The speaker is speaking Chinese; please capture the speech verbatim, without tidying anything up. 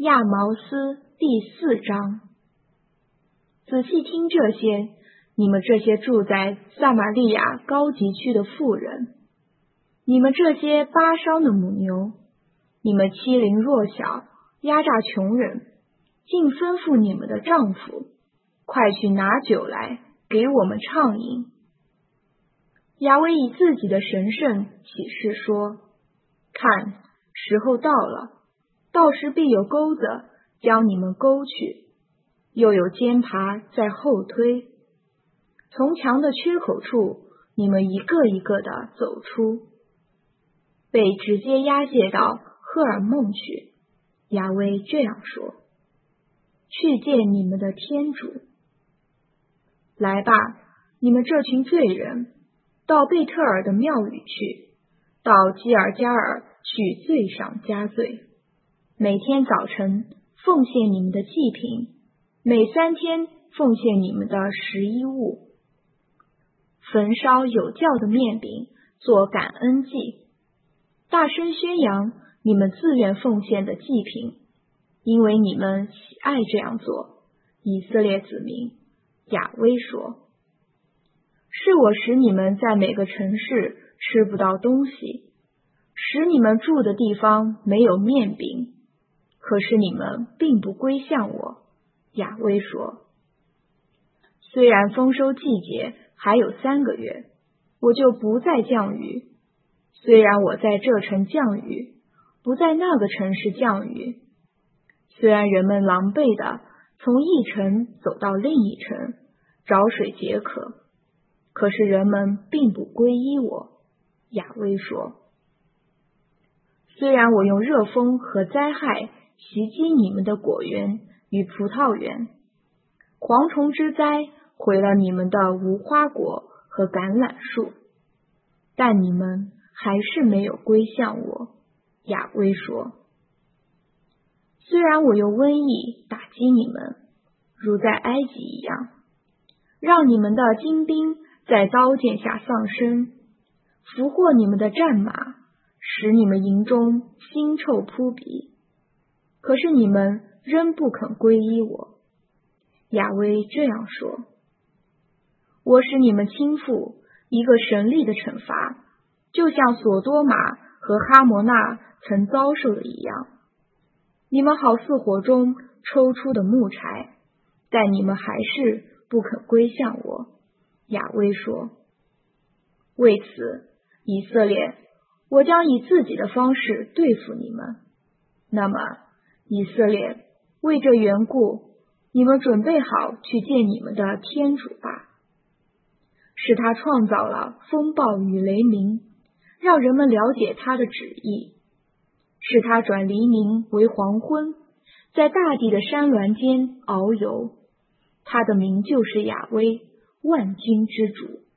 亚毛斯第四章。仔细听这些，你们这些住在撒玛利亚高级区的妇人，你们这些巴商的母牛，你们欺凌弱小，压榨穷人，竟吩咐你们的丈夫，快去拿酒来，给我们畅饮。亚威以自己的神圣启示说，看，时候到了，到时必有钩子将你们勾去，又有肩耙在后推，从墙的缺口处，你们一个一个的走出，被直接押解到赫尔梦去。亚威这样说，去见你们的天主。来吧，你们这群罪人，到贝特尔的庙宇去，到基尔加尔去罪上加罪，每天早晨奉献你们的祭品，每三天奉献你们的十一物，焚烧有酵的面饼做感恩祭，大声宣扬你们自愿奉献的祭品，因为你们喜爱这样做。以色列子民，亚威说，是我使你们在每个城市吃不到东西，使你们住的地方没有面饼，可是你们并不归向我。亚威说，虽然丰收季节还有三个月，我就不再降雨，虽然我在这城降雨，不在那个城市降雨，虽然人们狼狈的从一城走到另一城，找水解渴，可是人们并不皈依我。亚威说，虽然我用热风和灾害袭击你们的果园与葡萄园，蝗虫之灾毁了你们的无花果和橄榄树，但你们还是没有归向我。亚威说，虽然我用瘟疫打击你们，如在埃及一样，让你们的精兵在刀剑下丧生，俘获你们的战马，使你们营中腥臭扑鼻，可是你们仍不肯皈依我。亚威这样说，我使你们倾覆一个神力的惩罚，就像索多玛和哈摩纳曾遭受的一样，你们好似火中抽出的木柴，但你们还是不肯归向我。亚威说，为此，以色列，我将以自己的方式对付你们。那么，以色列，为这缘故，你们准备好去见你们的天主吧。是他创造了风暴与雷鸣，让人们了解他的旨意。是他转黎明为黄昏，在大地的山峦间遨游。他的名就是亚威，万军之主。